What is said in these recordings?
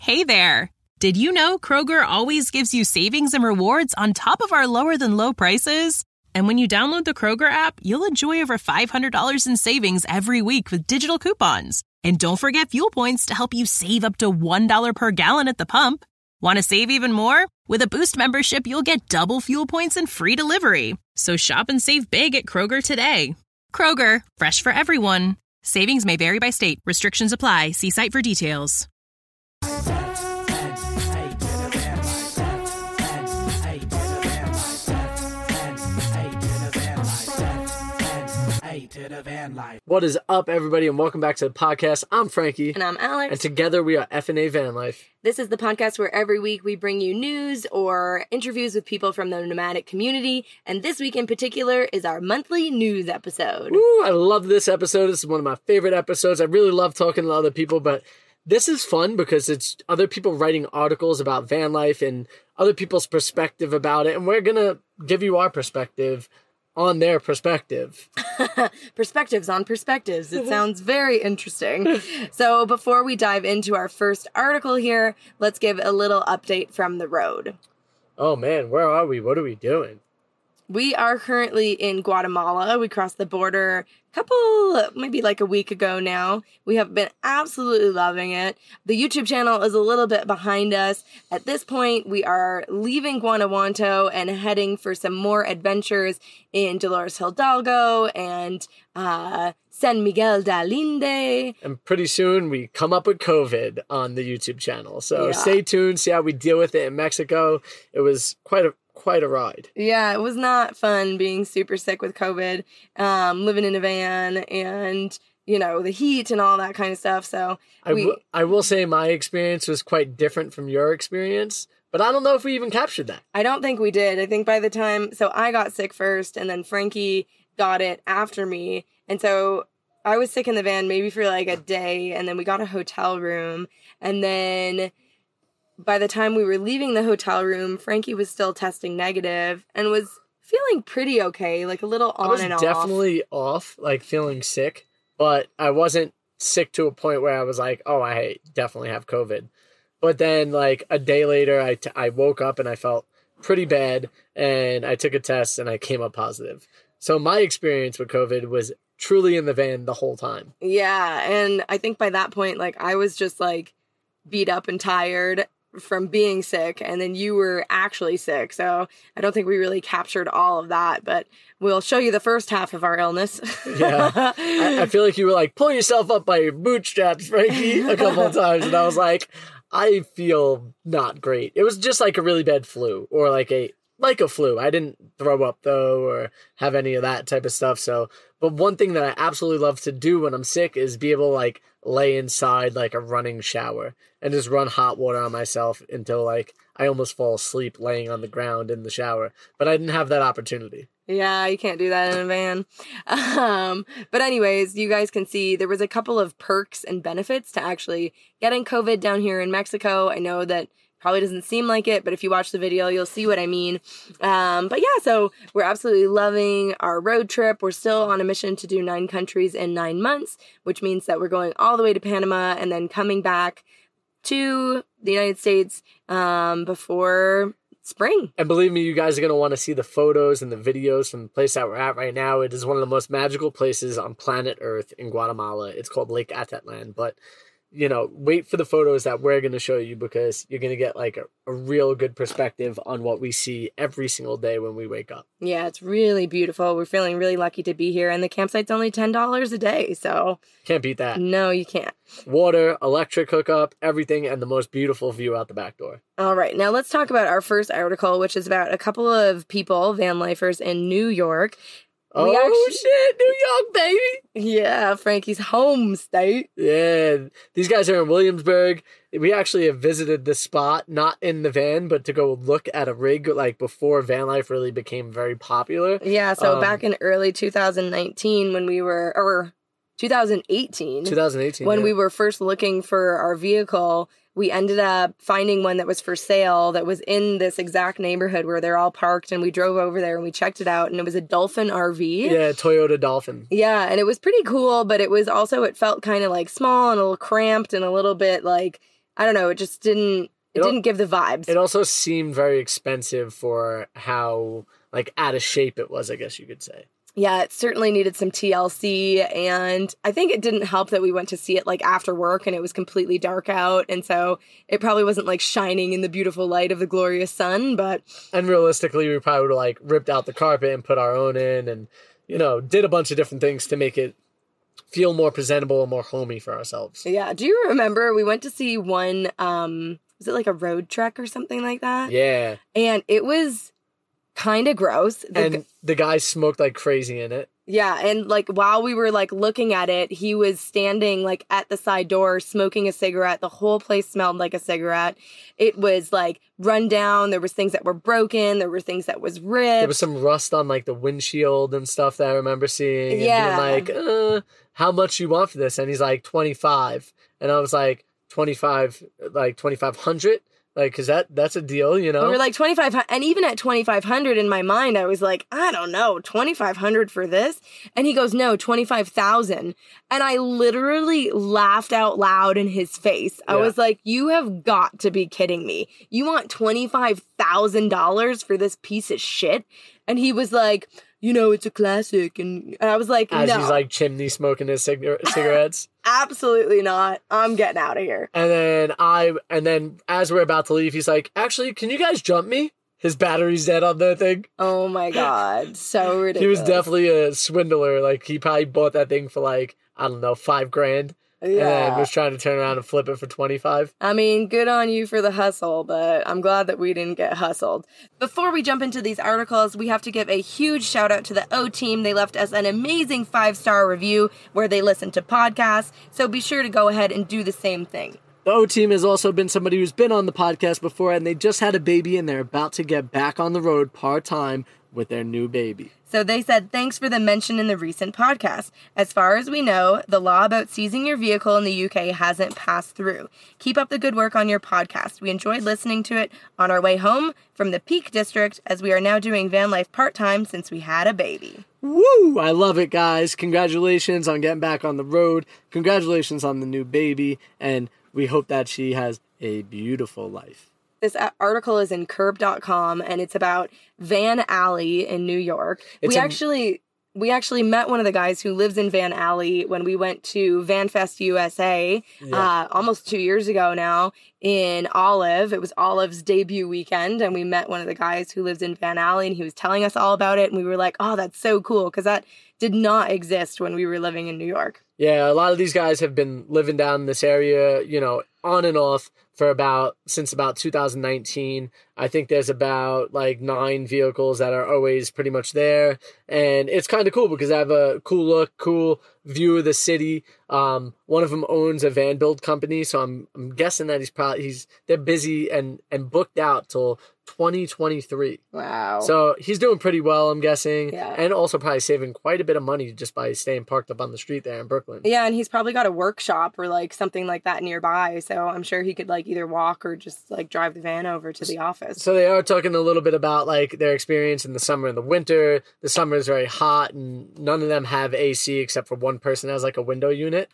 Hey there! Did you know Kroger always gives you savings and rewards on top of our lower-than-low prices? And when you download the Kroger app, you'll enjoy over $500 in savings every week with digital coupons. And don't forget fuel points to help you save up to $1 per gallon at the pump. Want to save even more? With a Boost membership, you'll get double fuel points and free delivery. So shop and save big at Kroger today. Kroger, fresh for everyone. Savings may vary by state. Restrictions apply. See site for details. What is up, everybody, and welcome back to the podcast. I'm Frankie. And I'm Alex. And together we are F&A Van Life. This is the podcast where every week we bring you news or interviews with people from the nomadic community. And this week in particular is our monthly news episode. Woo, I love this episode. This is one of my favorite episodes. I really love talking to other people, but this is fun because it's other people writing articles about van life and other people's perspective about it. And we're going to give you our perspective on their perspective. Perspectives on perspectives. It sounds very interesting. So before we dive into our first article here, let's give a little update from the road. Oh man, where are we? What are we doing? We are currently in Guatemala. We crossed the border maybe like a week ago now. We have been absolutely loving it. The YouTube channel is a little bit behind us. At this point, we are leaving Guanajuato and heading for some more adventures in Dolores Hidalgo and San Miguel de Allende. And pretty soon we come up with COVID on the YouTube channel. So Stay tuned, see how we deal with it in Mexico. It was quite a ride. Yeah, it was not fun being super sick with COVID, living in a van and, you know, the heat and all that kind of stuff. So I will say my experience was quite different from your experience, but I don't know if we even captured that. I don't think we did. I think by the time, so I got sick first and then Frankie got it after me. And so I was sick in the van maybe for like a day and then we got a hotel room and then by the time we were leaving the hotel room, Frankie was still testing negative and was feeling pretty okay, like a little on and off. I was definitely off, like feeling sick, but I wasn't sick to a point where I was like, oh, I definitely have COVID. But then like a day later, I woke up and I felt pretty bad and I took a test and I came up positive. So my experience with COVID was truly in the van the whole time. Yeah, and I think by that point, like I was just like beat up and tired from being sick, and then you were actually sick, so I don't think we really captured all of that, but we'll show you the first half of our illness. Yeah, I feel like you were like, pull yourself up by your bootstraps, Frankie, a couple of times, and I was like, I feel not great. It was just like a really bad flu, or like a flu. I didn't throw up though, or have any of that type of stuff, so, but one thing that I absolutely love to do when I'm sick is be able to like lay inside like a running shower and just run hot water on myself until like I almost fall asleep laying on the ground in the shower. But I didn't have that opportunity. Yeah, you can't do that in a van. But anyways, you guys can see there was a couple of perks and benefits to actually getting COVID down here in Mexico. I know that probably doesn't seem like it, but if you watch the video, you'll see what I mean. But yeah, so we're absolutely loving our road trip. We're still on a mission to do 9 countries in 9 months, which means that we're going all the way to Panama and then coming back to the United States before spring. And believe me, you guys are going to want to see the photos and the videos from the place that we're at right now. It is one of the most magical places on planet Earth in Guatemala. It's called Lake Atatlan, but you know, wait for the photos that we're going to show you because you're going to get like a real good perspective on what we see every single day when we wake up. Yeah, it's really beautiful. We're feeling really lucky to be here, and the campsite's only $10 a day, so can't beat that. No, you can't. Water, electric hookup, everything, and the most beautiful view out the back door. All right, now let's talk about our first article, which is about a couple of people, van lifers in New York. Shit, New York, baby. Yeah, Frankie's home state. Yeah, these guys are in Williamsburg. We actually have visited this spot, not in the van, but to go look at a rig, like before van life really became very popular. Yeah, so back in early 2019 when we were, or 2018. When we were first looking for our vehicle, we ended up finding one that was for sale that was in this exact neighborhood where they're all parked, and we drove over there and we checked it out, and it was a Dolphin RV. Yeah, Toyota Dolphin. Yeah, and it was pretty cool, but it was also, it felt kind of like small and a little cramped and a little bit like I don't know, it just didn't give the vibes. It also seemed very expensive for how, like, out of shape it was, I guess you could say. Yeah, it certainly needed some TLC, and I think it didn't help that we went to see it, like, after work, and it was completely dark out, and so it probably wasn't, like, shining in the beautiful light of the glorious sun, but... And realistically, we probably would have, like, ripped out the carpet and put our own in, and, you know, did a bunch of different things to make it feel more presentable and more homey for ourselves. Yeah, do you remember, we went to see one, was it, like, a road trek or something like that? Yeah. And it was... kind of gross. The guy smoked like crazy in it. Yeah, and like while we were like looking at it, he was standing like at the side door smoking a cigarette. The whole place smelled like a cigarette. It was like run down. There was things that were broken. There were things that was ripped. There was some rust on like the windshield and stuff that I remember seeing. Yeah. And being like, how much you want for this? And he's like, 25. And I was like, 25, like 2,500? Like, cause that's a deal, you know? We were like 2,500, and even at 2,500 in my mind, I was like, I don't know, 2,500 for this? And he goes, no, 25,000. And I literally laughed out loud in his face. I was like, you have got to be kidding me. You want $25,000 for this piece of shit? And he was like, you know, it's a classic. And I was like, As no. he's like chimney smoking his cigarettes. Absolutely not. I'm getting out of here. And then as we're about to leave, he's like, actually, can you guys jump me? His battery's dead on the thing. Oh my God. So ridiculous. He was definitely a swindler. Like, he probably bought that thing for like, I don't know, $5,000. Yeah. And was trying to turn around and flip it for 25. I mean, good on you for the hustle, but I'm glad that we didn't get hustled. Before we jump into these articles, we have to give a huge shout out to the O Team. They left us an amazing 5-star review where they listen to podcasts, so be sure to go ahead and do the same thing. The O Team has also been somebody who's been on the podcast before, and they just had a baby, and they're about to get back on the road part-time with their new baby. So they said, thanks for the mention in the recent podcast. As far as we know, the law about seizing your vehicle in the UK hasn't passed through. Keep up the good work on your podcast. We enjoyed listening to it on our way home from the Peak District, as we are now doing van life part-time since we had a baby. Woo! I love it, guys. Congratulations on getting back on the road. Congratulations on the new baby, and we hope that she has a beautiful life. This article is in curb.com, and it's about Van Alley in New York. We actually met one of the guys who lives in Van Alley when we went to VanFest USA almost 2 years ago now in Olive. It was Olive's debut weekend, and we met one of the guys who lives in Van Alley, and he was telling us all about it, and we were like, oh, that's so cool, because that did not exist when we were living in New York. Yeah, a lot of these guys have been living down in this area, you know, on and off since about 2019. I think there's about like 9 vehicles that are always pretty much there. And it's kind of cool because I have a cool look, cool view of the city. One of them owns a van build company. So I'm guessing that they're busy and booked out till 2023. Wow. So he's doing pretty well, I'm guessing. Yeah. And also probably saving quite a bit of money just by staying parked up on the street there in Brooklyn. Yeah, and he's probably got a workshop or like something like that nearby. So I'm sure he could like either walk or just like drive the van over to the office. So they are talking a little bit about like their experience in the summer and the winter. The summer is very hot and none of them have AC except for one person has like a window unit.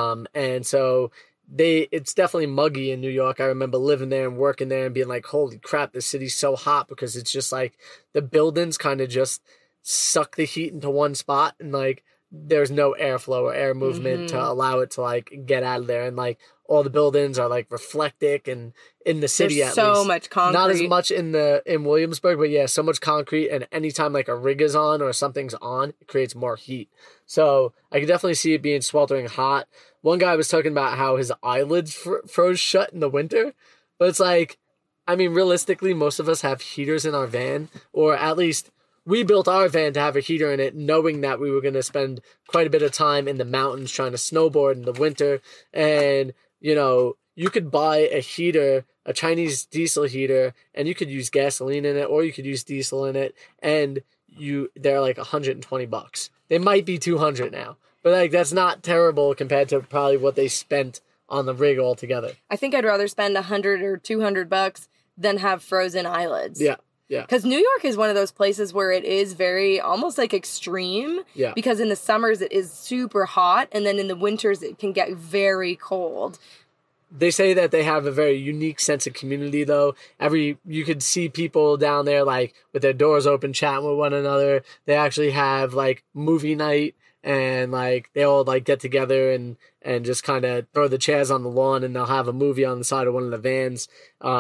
And so it's definitely muggy in New York. I remember living there and working there and being like, holy crap, this city's so hot, because it's just like the buildings kind of just suck the heat into one spot and like there's no airflow or air movement to allow it to like get out of there. And like all the buildings are like reflectic and in the city There's at so least. much concrete. Not as much in Williamsburg, but yeah, so much concrete, and anytime like a rig is on or something's on, it creates more heat. So I could definitely see it being sweltering hot. One guy was talking about how his eyelids froze shut in the winter, but it's like, I mean, realistically, most of us have heaters in our van, or at least we built our van to have a heater in it, knowing that we were going to spend quite a bit of time in the mountains trying to snowboard in the winter. And, you know, you could buy a heater, a Chinese diesel heater, and you could use gasoline in it, or you could use diesel in it, and they're like $120. They might be $200 now, but like that's not terrible compared to probably what they spent on the rig altogether. I think I'd rather spend $100 or $200 than have frozen eyelids. Yeah. Yeah. Because New York is one of those places where it is very almost like extreme. Yeah. Because in the summers it is super hot, and then in the winters it can get very cold. They say that they have a very unique sense of community, though. You could see people down there, like, with their doors open, chatting with one another. They actually have, like, movie night, and, like, they all, like, get together and just kind of throw the chairs on the lawn, and they'll have a movie on the side of one of the vans.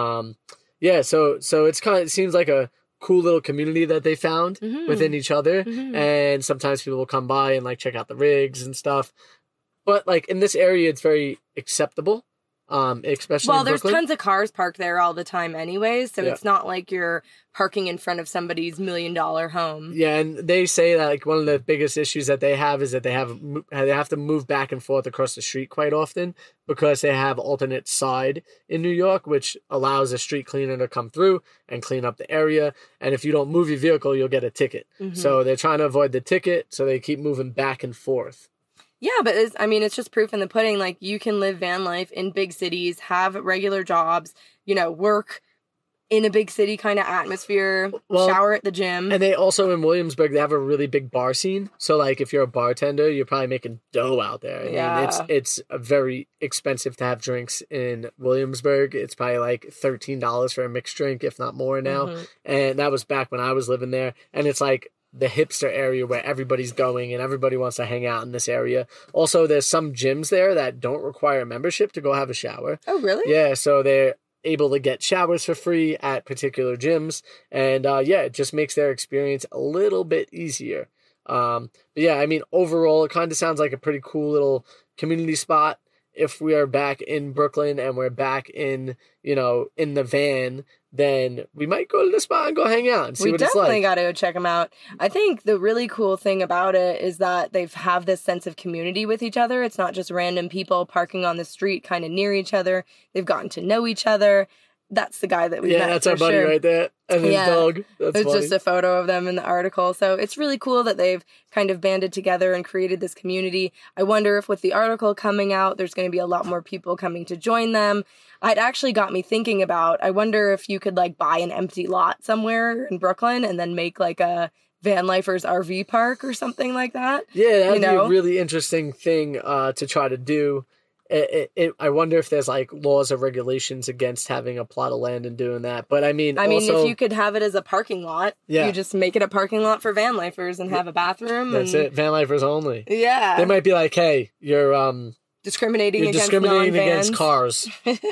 Yeah, so it seems like a cool little community that they found within each other. And sometimes people will come by and, like, check out the rigs and stuff. But, like, in this area, it's very acceptable. Especially in there's Brooklyn. tons of cars parked there all the time anyways, so it's not like you're parking in front of somebody's $1 million home. Yeah, and they say that, like, one of the biggest issues that they have is that they have to move back and forth across the street quite often because they have alternate side in New York, which allows a street cleaner to come through and clean up the area. And if you don't move your vehicle, you'll get a ticket. So they're trying to avoid the ticket, so they keep moving back and forth. Yeah, but it's just proof in the pudding. Like, you can live van life in big cities, have regular jobs, work in a big city kind of atmosphere, shower at the gym. And they also, in Williamsburg, they have a really big bar scene. So, like, if you're a bartender, you're probably making dough out there. I mean, it's very expensive to have drinks in Williamsburg. It's probably like $13 for a mixed drink, if not more now. And that was back when I was living there. And it's like the hipster area where everybody's going and everybody wants to hang out in this area. Also, there's some gyms there that don't require membership to go have a shower. Oh, really? Yeah, so they're able to get showers for free at particular gyms. And it just makes their experience a little bit easier. But yeah, I mean, overall, it kind of sounds like a pretty cool little community spot. If we are back in Brooklyn and we're back in, in the van, then we might go to the spot and go hang out and see what it's like. We definitely got to go check them out. I think the really cool thing about it is that they have this sense of community with each other. It's not just random people parking on the street kind of near each other. They've gotten to know each other. That's the guy that we met. Yeah, that's our buddy right there. And his dog. That's There's just a photo of them in the article. So it's really cool that they've kind of banded together and created this community. I wonder if with the article coming out, there's going to be a lot more people coming to join them. It actually got me thinking about, I wonder if you could, like, buy an empty lot somewhere in Brooklyn and then make, like, a Van Lifers RV park or something like that. Yeah, that'd be a really interesting thing to try to do. I wonder if there's, like, laws or regulations against having a plot of land and doing that. But I mean, if you could have it as a parking lot, you just make it a parking lot for van lifers and have a bathroom. That's it. Van lifers only. Yeah. They might be like, hey, you're discriminating against cars.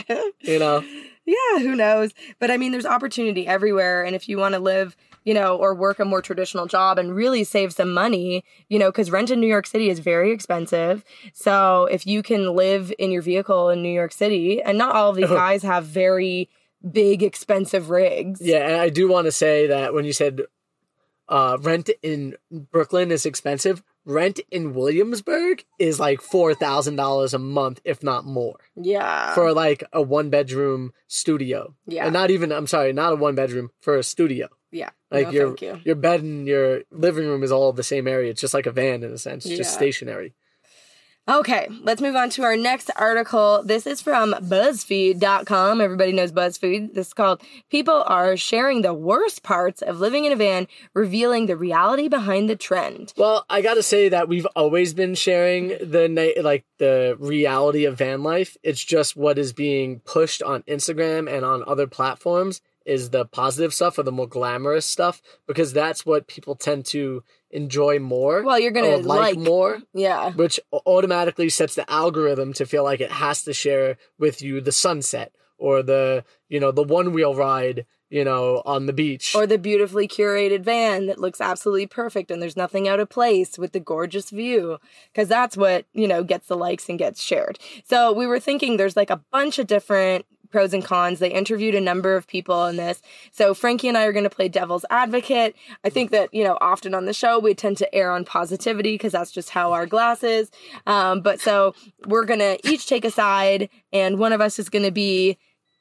Yeah, who knows? But I mean, there's opportunity everywhere. And if you want to live, or work a more traditional job and really save some money, because rent in New York City is very expensive. So if you can live in your vehicle in New York City, and not all of these guys have very big, expensive rigs. Yeah, and I do want to say that when you said rent in Brooklyn is expensive, rent in Williamsburg is like $4,000 a month, if not more. Yeah. For like a 1-bedroom studio. Yeah. And not a 1-bedroom, for a studio. Yeah. Like your bed and your living room is all the same area. It's just like a van in a sense, just stationary. Okay, let's move on to our next article. This is from BuzzFeed.com. Everybody knows BuzzFeed. This is called "People Are Sharing the Worst Parts of Living in a Van, Revealing the Reality Behind the Trend." Well, I gotta say that we've always been sharing the reality of van life. It's just what is being pushed on Instagram and on other platforms is the positive stuff or the more glamorous stuff, because that's what people tend to enjoy more. Well, you're going to like more. Yeah. Which automatically sets the algorithm to feel like it has to share with you the sunset or the one-wheel ride, on the beach. Or the beautifully curated van that looks absolutely perfect and there's nothing out of place with the gorgeous view. Because that's what, gets the likes and gets shared. So we were thinking there's like a bunch of different pros and cons. They interviewed a number of people in this. So Frankie and I are going to play devil's advocate. I think that, often on the show, we tend to err on positivity because that's just how our glass is. But so we're going to each take a side and one of us is going to be,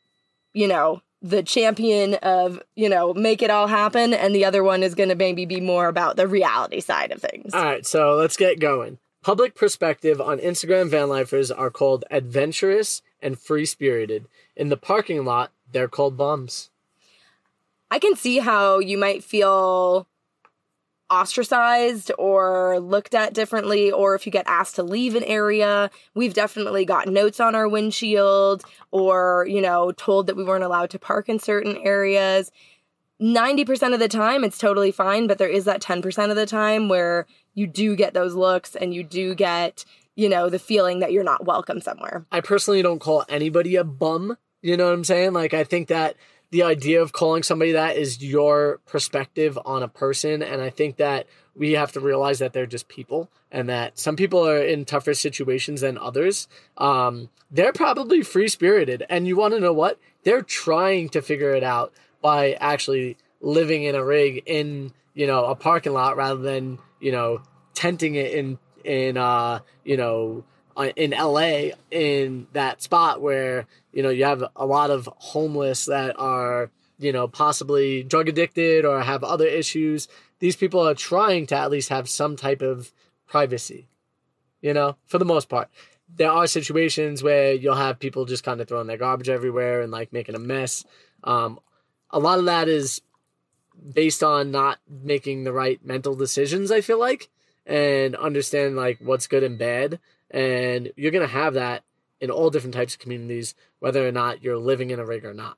the champion of, make it all happen. And the other one is going to maybe be more about the reality side of things. All right. So let's get going. Public perspective on Instagram van lifers are called adventurous and free-spirited. In the parking lot, they're called bums. I can see how you might feel ostracized or looked at differently, or if you get asked to leave an area. We've definitely got notes on our windshield or, told that we weren't allowed to park in certain areas. 90% of the time, it's totally fine, but there is that 10% of the time where you do get those looks and you do get, the feeling that you're not welcome somewhere. I personally don't call anybody a bum. You know what I'm saying? Like, I think that the idea of calling somebody that is your perspective on a person. And I think that we have to realize that they're just people and that some people are in tougher situations than others. They're probably free-spirited. And you want to know what? They're trying to figure it out by actually living in a rig in, a parking lot rather than, tenting it in LA in that spot where, you have a lot of homeless that are, possibly drug addicted or have other issues. These people are trying to at least have some type of privacy, for the most part. There are situations where you'll have people just kind of throwing their garbage everywhere and like making a mess. A lot of that is based on not making the right mental decisions, I feel like, and understand like what's good and bad. And you're going to have that in all different types of communities, whether or not you're living in a rig or not.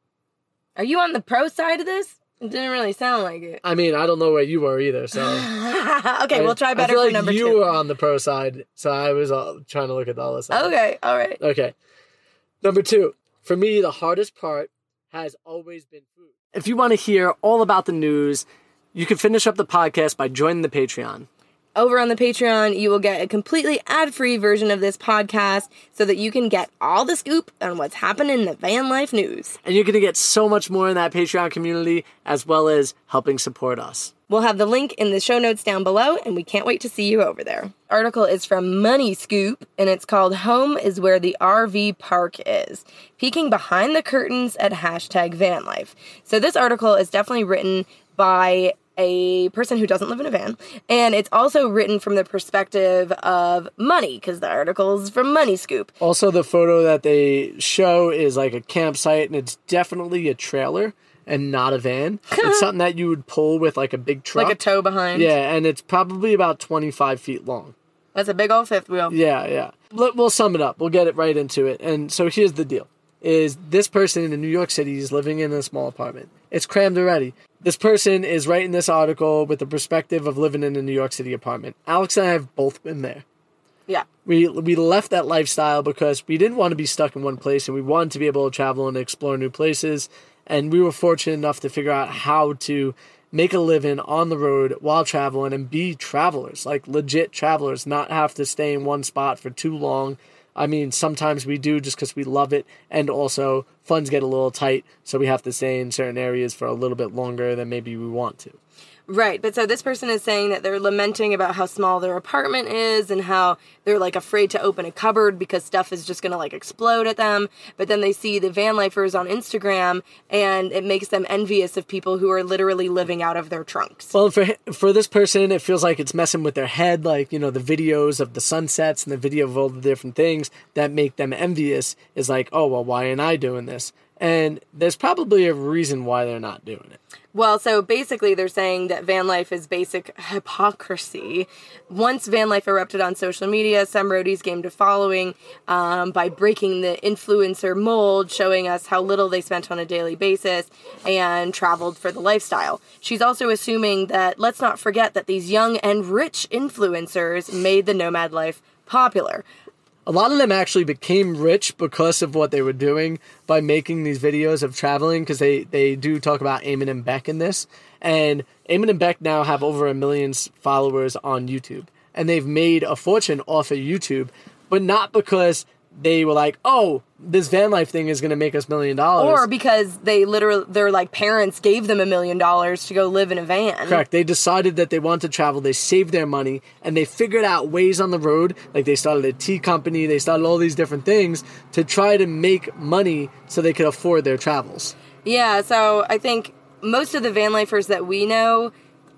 Are you on the pro side of this? It didn't really sound like it. I mean, I don't know where you were either, so... Okay, we'll try better for number 2. You were on the pro side, so I was trying to look at the other side. Okay, all right. Okay. Number 2. For me, the hardest part has always been food. If you want to hear all about the news, you can finish up the podcast by joining the Patreon. Over on the Patreon, you will get a completely ad-free version of this podcast so that you can get all the scoop on what's happening in the van life news. And you're going to get so much more in that Patreon community, as well as helping support us. We'll have the link in the show notes down below, and we can't wait to see you over there. Article is from Money Scoop, and it's called Home is Where the RV Park Is, peeking behind the curtains at #vanlife. So this article is definitely written by a person who doesn't live in a van, and it's also written from the perspective of money, because the article is from Money Scoop. Also, the photo that they show is like a campsite, and it's definitely a trailer and not a van. It's something that you would pull with like a big truck. Like a tow behind. Yeah, and it's probably about 25 feet long. That's a big old fifth wheel. Yeah. We'll sum it up. We'll get it right into it. And so here's the deal. Is this person in New York City is living in a small apartment. It's crammed already. This person is writing this article with the perspective of living in a New York City apartment. Alex and I have both been there. Yeah. We left that lifestyle because we didn't want to be stuck in one place and we wanted to be able to travel and explore new places. And we were fortunate enough to figure out how to make a living on the road while traveling and be travelers, like legit travelers, not have to stay in one spot for too long. I mean, sometimes we do just because we love it, and also funds get a little tight, so we have to stay in certain areas for a little bit longer than maybe we want to. Right, but so this person is saying that they're lamenting about how small their apartment is and how they're like afraid to open a cupboard because stuff is just going to like explode at them. But then they see the van lifers on Instagram and it makes them envious of people who are literally living out of their trunks. Well, for this person, it feels like it's messing with their head, like, the videos of the sunsets and the video of all the different things that make them envious is like, oh, well, why aren't I doing this? And there's probably a reason why they're not doing it. Well, so basically they're saying that van life is basic hypocrisy. Once van life erupted on social media, some roadies gained a following by breaking the influencer mold, showing us how little they spent on a daily basis and traveled for the lifestyle. She's also assuming that, let's not forget that these young and rich influencers made the nomad life popular. A lot of them actually became rich because of what they were doing by making these videos of traveling, because they do talk about Eamon and Beck in this. And Eamon and Beck now have over 1 million followers on YouTube. And they've made a fortune off of YouTube, but not because they were like, oh, this van life thing is going to make us $1 million. Or because their like parents gave them $1 million to go live in a van. Correct. They decided that they want to travel. They saved their money and they figured out ways on the road. Like they started a tea company. They started all these different things to try to make money so they could afford their travels. Yeah. So I think most of the van lifers that we know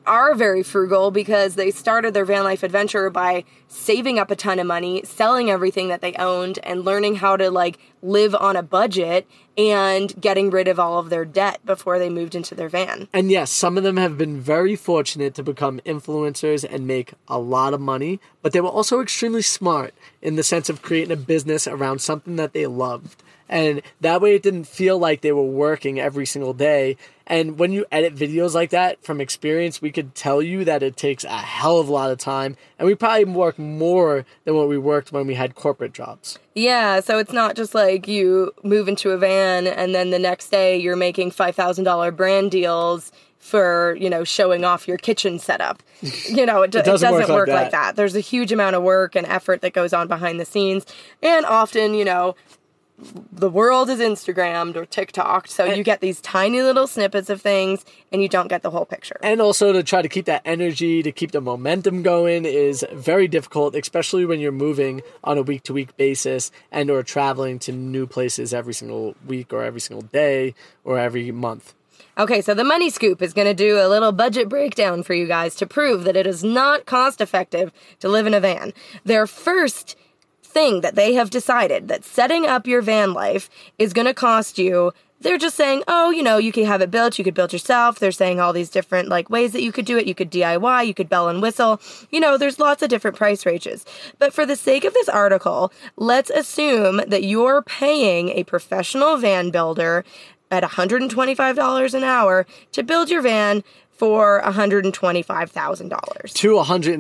are very frugal because they started their van life adventure by saving up a ton of money, selling everything that they owned, and learning how to like live on a budget and getting rid of all of their debt before they moved into their van. And yes, some of them have been very fortunate to become influencers and make a lot of money, but they were also extremely smart in the sense of creating a business around something that they loved. And that way it didn't feel like they were working every single day. And when you edit videos like that, from experience, we could tell you that it takes a hell of a lot of time. And we probably work more than what we worked when we had corporate jobs. Yeah, so it's not just like you move into a van and then the next day you're making $5,000 brand deals for, you know, showing off your kitchen setup. You know, it doesn't work like that. There's a huge amount of work and effort that goes on behind the scenes. And often, you know, the world is Instagrammed or TikToked, so you get these tiny little snippets of things and you don't get the whole picture. And also to try to keep that energy, to keep the momentum going is very difficult, especially when you're moving on a week-to-week basis and or traveling to new places every single week or every single day or every month. Okay, so the Money Scoop is going to do a little budget breakdown for you guys to prove that it is not cost-effective to live in a van. Their first thing that they have decided that setting up your van life is going to cost you, they're just saying, oh, you know, you can have it built, you could build yourself. They're saying all these different like ways that you could do it. You could DIY, you could bell and whistle. You know, there's lots of different price ranges. But for the sake of this article, let's assume that you're paying a professional van builder at $125 an hour to build your van for $125,000. To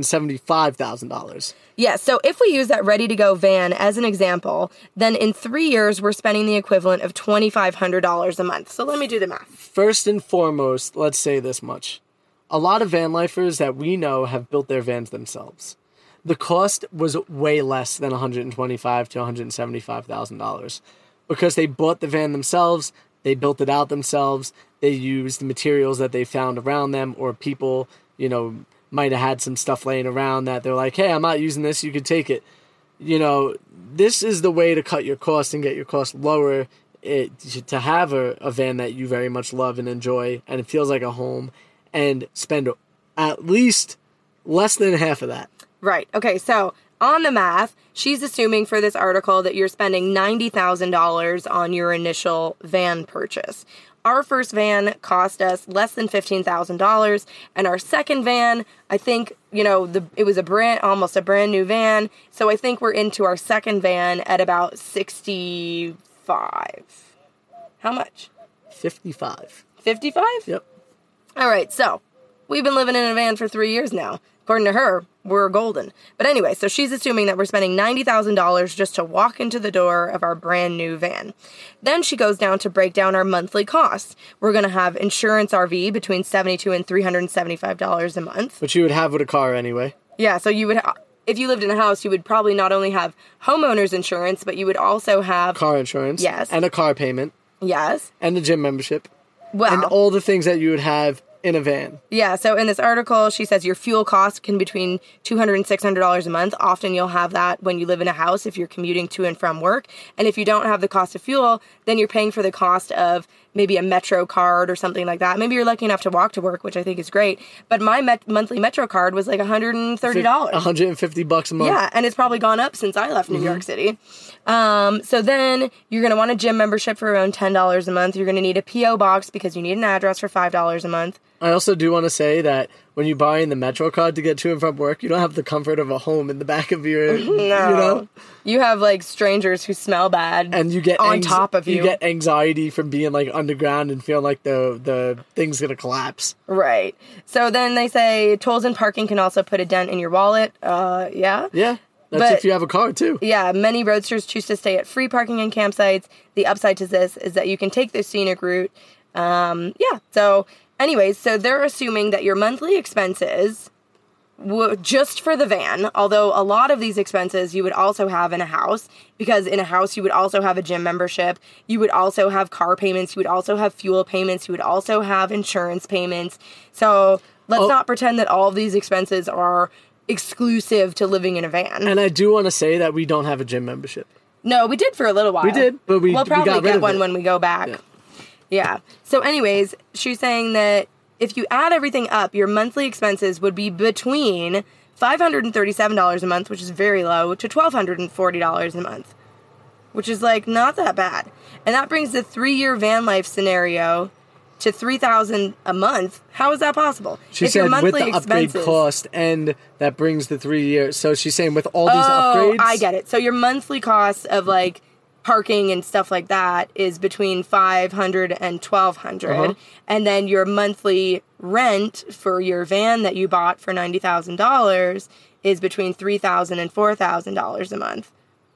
$175,000. Yeah, so if we use that ready-to-go van as an example, then in 3 years, we're spending the equivalent of $2,500 a month. So let me do the math. First and foremost, let's say this much. A lot of van lifers that we know have built their vans themselves. The cost was way less than $125,000 to $175,000 because they bought the van themselves, they built it out themselves, they used the materials that they found around them, or people, you know, might have had some stuff laying around that they're like, hey, I'm not using this, you could take it. You know, this is the way to cut your costs and get your costs lower, to have a van that you very much love and enjoy, and it feels like a home, and spend at least less than half of that. Right. Okay, so on the math, she's assuming for this article that you're spending $90,000 on your initial van purchase. Our first van cost us less than $15,000, and our second van, I think, you know, it was almost a brand new van, so I think we're into our second van at about 65. How much? 55. 55? Yep. All right, so we've been living in a van for 3 years now. According to her, we're golden. But anyway, so she's assuming that we're spending $90,000 just to walk into the door of our brand new van. Then she goes down to break down our monthly costs. We're going to have insurance RV between $72 and $375 a month. Which you would have with a car anyway. Yeah, so you would, if you lived in a house, you would probably not only have homeowner's insurance, but you would also have car insurance. Yes. And a car payment. Yes. And a gym membership. Well, and all the things that you would have in a van. Yeah, so in this article, she says your fuel cost can be between $200 and $600 a month. Often you'll have that when you live in a house if you're commuting to and from work. And if you don't have the cost of fuel, then you're paying for the cost of maybe a Metro card or something like that. Maybe you're lucky enough to walk to work, which I think is great. But my monthly Metro card was like $130. $150 a month. Yeah, and it's probably gone up since I left New York City. So then you're going to want a gym membership for around $10 a month. You're going to need a P.O. box because you need an address for $5 a month. I also do want to say that when you're buying the Metro card to get to and from work, you don't have the comfort of a home in the back of your, No. you know? You have, like, strangers who smell bad and you get on top of you. You get anxiety from being, like, underground and feeling like the thing's going to collapse. Right. So then they say tolls and parking can also put a dent in your wallet. Yeah. Yeah. That's if you have a car, too. Yeah, many roadsters choose to stay at free parking and campsites. The upside to this is that you can take the scenic route. So anyways, so they're assuming that your monthly expenses, just for the van, although a lot of these expenses you would also have in a house, because in a house you would also have a gym membership, you would also have car payments, you would also have fuel payments, you would also have insurance payments. So let's not pretend that all of these expenses are exclusive to living in a van. And I do want to say that we don't have a gym membership. No, we did for a little while. We did, but we'll probably got rid get of one it. when we go back. Yeah. So anyways, she's saying that if you add everything up, your monthly expenses would be between $537 a month, which is very low, to $1,240 a month, which is like not that bad. And that brings the 3-year van life scenario to $3,000 a month. How is that possible? She said with the upgrade cost, and that brings the 3 years. So she's saying with all these upgrades. I get it. So your monthly cost of like parking and stuff like that is between $500 and $1,200, and then your monthly rent for your van that you bought for $90,000 is between $3,000 and $4,000 a month.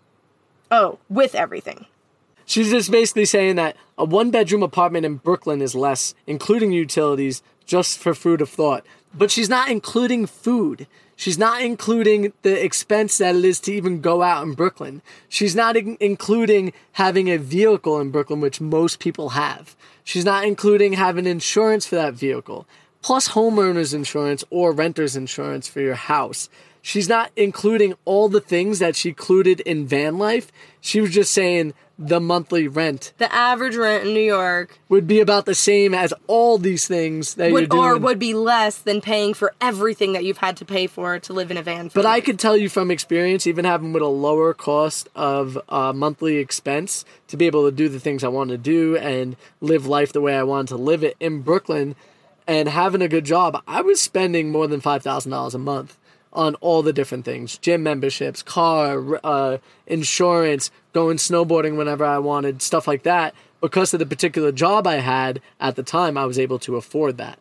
Oh, with everything. She's just basically saying that a 1-bedroom apartment in Brooklyn is less, including utilities, just for food of thought. But she's not including food. She's not including the expense that it is to even go out in Brooklyn. She's not including having a vehicle in Brooklyn, which most people have. She's not including having insurance for that vehicle, plus homeowners insurance or renter's insurance for your house. She's not including all the things that she included in van life. She was just saying the monthly rent. The average rent in New York would be about the same as all these things that you're doing. Or would be less than paying for everything that you've had to pay for to live in a van. But I could tell you from experience, even having with a lower cost of monthly expense, to be able to do the things I want to do and live life the way I want to live it in Brooklyn and having a good job, I was spending more than $5,000 a month on all the different things. Gym memberships, car, insurance, going snowboarding whenever I wanted, stuff like that. Because of the particular job I had at the time, I was able to afford that.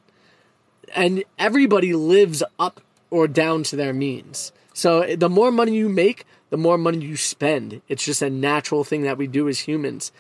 And everybody lives up or down to their means. So the more money you make, the more money you spend. It's just a natural thing that we do as humans.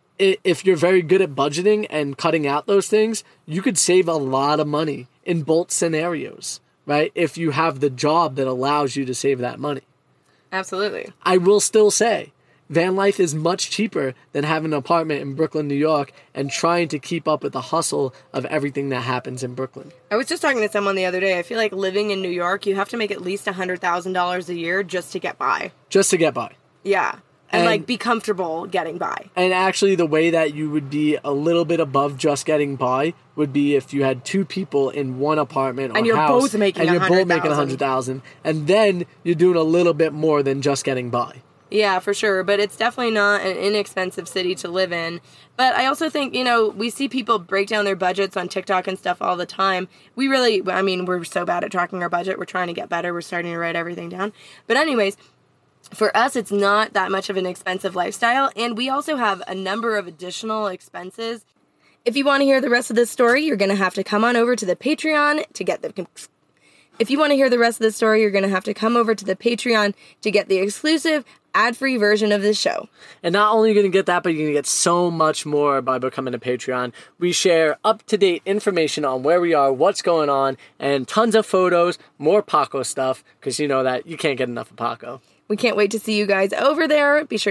If you're very good at budgeting and cutting out those things, you could save a lot of money in both scenarios. Right? If you have the job that allows you to save that money. Absolutely. I will still say, van life is much cheaper than having an apartment in Brooklyn, New York, and trying to keep up with the hustle of everything that happens in Brooklyn. I was just talking to someone the other day. I feel like living in New York, you have to make at least $100,000 a year just to get by. Just to get by. Yeah. And like be comfortable getting by. And actually the way that you would be a little bit above just getting by would be if you had 2 people in one apartment or and you're house. Both making and you're both making $100,000. And then you're doing a little bit more than just getting by. Yeah, for sure. But it's definitely not an inexpensive city to live in. But I also think, we see people break down their budgets on TikTok and stuff all the time. We're so bad at tracking our budget. We're trying to get better. We're starting to write everything down. But anyways, for us, it's not that much of an expensive lifestyle, and we also have a number of additional expenses. If you want to hear the rest of this story, you're going to have to come on over to the Patreon to get the... If you want to hear the rest of the story, you're going to have to come over to the Patreon to get the exclusive, ad-free version of this show. And not only are you going to get that, but you're going to get so much more by becoming a Patreon. We share up-to-date information on where we are, what's going on, and tons of photos, more Paco stuff, because you know that you can't get enough of Paco. We can't wait to see you guys over there. We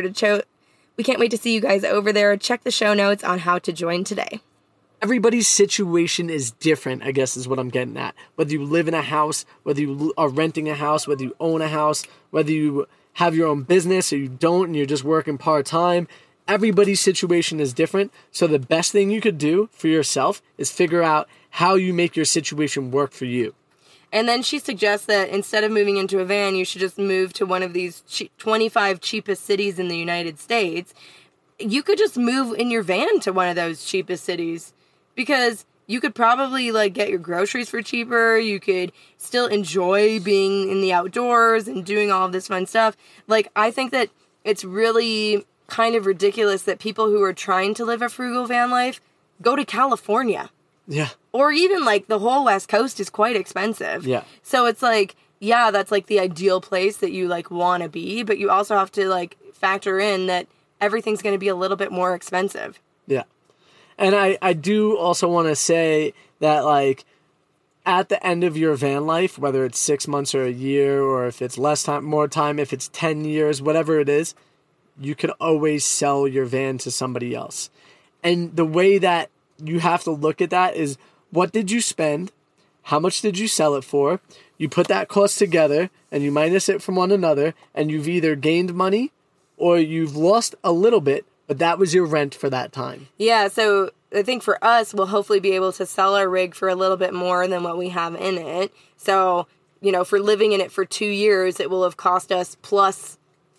can't wait to see you guys over there. Check the show notes on how to join today. Everybody's situation is different, I guess is what I'm getting at. Whether you live in a house, whether you are renting a house, whether you own a house, whether you have your own business or you don't and you're just working part-time, everybody's situation is different. So the best thing you could do for yourself is figure out how you make your situation work for you. And then she suggests that instead of moving into a van, you should just move to one of these 25 cheapest cities in the United States. You could just move in your van to one of those cheapest cities because you could probably get your groceries for cheaper. You could still enjoy being in the outdoors and doing all of this fun stuff. I think that it's really kind of ridiculous that people who are trying to live a frugal van life go to California. Yeah. Or even the whole West Coast is quite expensive. Yeah. So it's that's the ideal place that you want to be, but you also have to factor in that everything's going to be a little bit more expensive. Yeah. And I do also want to say that at the end of your van life, whether it's 6 months or a year, or if it's less time, more time, if it's 10 years, whatever it is, you could always sell your van to somebody else. And the way that you have to look at that is, what did you spend? How much did you sell it for? You put that cost together and you minus it from one another, and you've either gained money or you've lost a little bit, but that was your rent for that time. Yeah, so I think for us, we'll hopefully be able to sell our rig for a little bit more than what we have in it. So, for living in it for 2 years, it will have cost us plus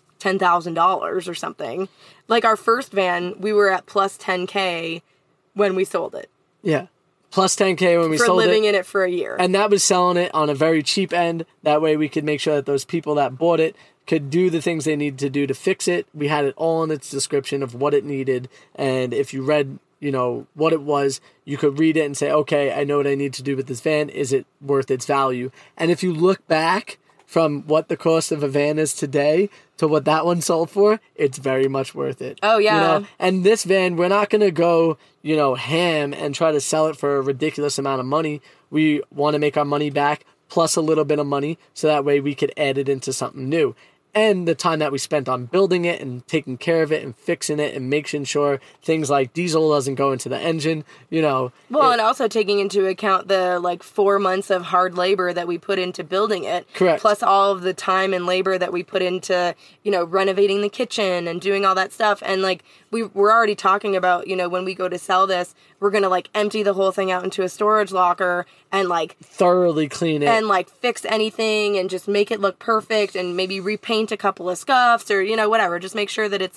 $10,000 or something. Like our first van, we were at plus 10K when we sold it. Yeah. Plus 10K when we sold it. For living in it for a year. And that was selling it on a very cheap end. That way we could make sure that those people that bought it could do the things they needed to do to fix it. We had it all in its description of what it needed. And if you read, what it was, you could read it and say, okay, I know what I need to do with this van. Is it worth its value? And if you look back from what the cost of a van is today to what that one sold for, it's very much worth it. Oh, yeah. And this van, we're not going to go, ham and try to sell it for a ridiculous amount of money. We want to make our money back plus a little bit of money so that way we could add it into something new. And the time that we spent on building it and taking care of it and fixing it and making sure things like diesel doesn't go into the engine, Well, and also taking into account the 4 months of hard labor that we put into building it. Correct. Plus all of the time and labor that we put into, renovating the kitchen and doing all that stuff. And we're already talking about, when we go to sell this, we're going to empty the whole thing out into a storage locker and thoroughly clean it and fix anything and just make it look perfect and maybe repaint a couple of scuffs or, whatever. Just make sure that it's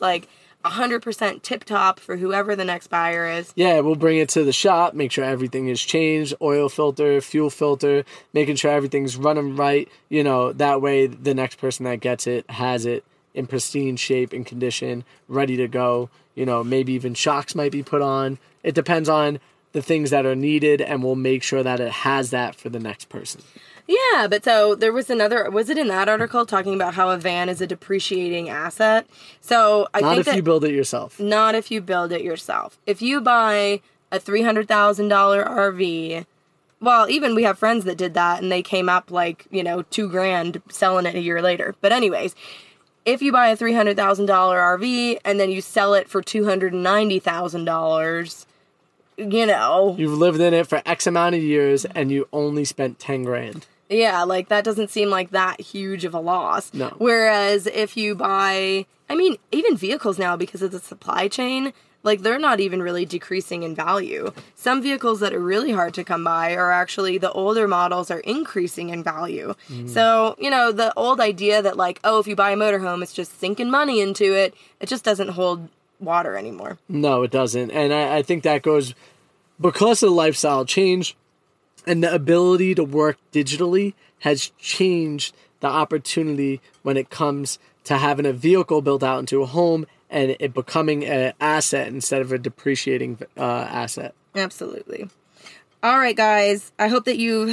100% tip top for whoever the next buyer is. Yeah, we'll bring it to the shop, make sure everything is changed, oil filter, fuel filter, making sure everything's running right. That way the next person that gets it has it in pristine shape and condition, ready to go. Maybe even shocks might be put on. It depends on the things that are needed, and we'll make sure that it has that for the next person. Yeah, but so there was was it in that article talking about how a van is a depreciating asset? So I think Not if you build it yourself. Not if you build it yourself. If you buy a $300,000 RV, well, even we have friends that did that and they came up $2,000 selling it a year later. But anyways, if you buy a $300,000 RV and then you sell it for $290,000, You've lived in it for X amount of years and you only spent $10,000. Yeah, that doesn't seem like that huge of a loss. No. Whereas if you buy, even vehicles now, because of the supply chain, they're not even really decreasing in value. Some vehicles that are really hard to come by are actually, the older models are increasing in value. Mm. So, the old idea that if you buy a motorhome, it's just sinking money into it, it just doesn't hold water anymore. No, it doesn't. And I think that goes because of the lifestyle change and the ability to work digitally has changed the opportunity when it comes to having a vehicle built out into a home and it becoming an asset instead of a depreciating asset. Absolutely. All right, guys. I hope that you've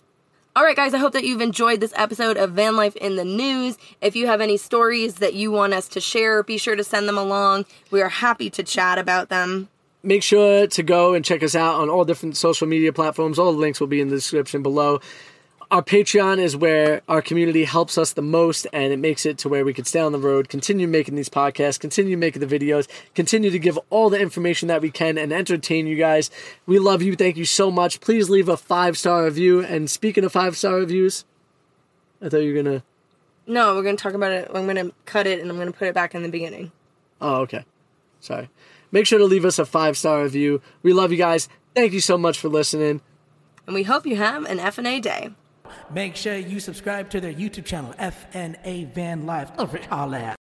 enjoyed this episode of Van Life in the News. If you have any stories that you want us to share, be sure to send them along. We are happy to chat about them. Make sure to go and check us out on all different social media platforms. All the links will be in the description below. Our Patreon is where our community helps us the most, and it makes it to where we can stay on the road, continue making these podcasts, continue making the videos, continue to give all the information that we can and entertain you guys. We love you. Thank you so much. Please leave a 5-star review. And speaking of 5-star reviews, I thought you were going to... No, we're going to talk about it. I'm going to cut it, and I'm going to put it back in the beginning. Oh, okay. Sorry. Make sure to leave us a 5-star review. We love you guys. Thank you so much for listening. And we hope you have an FNA day. Make sure you subscribe to their YouTube channel, FNA Van Life. Holla.